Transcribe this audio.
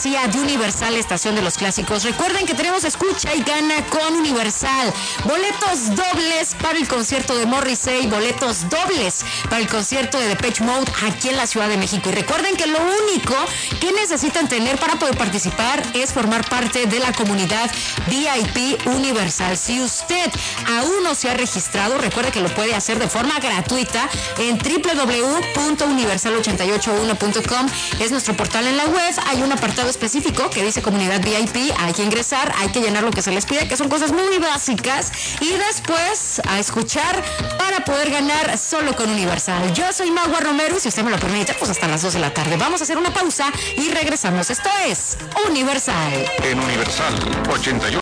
cortesía de Universal Estación de los Clásicos. Recuerden que tenemos escucha y gana con Universal. Boletos dobles para el concierto de Morrissey, boletos dobles para el concierto de Depeche Mode aquí en la Ciudad de México. Y recuerden que lo único que necesitan tener para poder participar es formar parte de la comunidad VIP Universal. Si usted aún no se ha registrado, recuerde que lo puede hacer de forma gratuita en www.universal881.com. Es nuestro portal en la web. Hay un apartado específico que dice comunidad VIP. Hay que ingresar, hay que llenar lo que se les pide, que son cosas muy básicas, y después a escuchar para poder ganar solo con Universal. Yo soy Magua Romero y si usted me lo permite, pues hasta las 2 de la tarde. Vamos a hacer una pausa y regresamos. Esto es Universal. En Universal 88.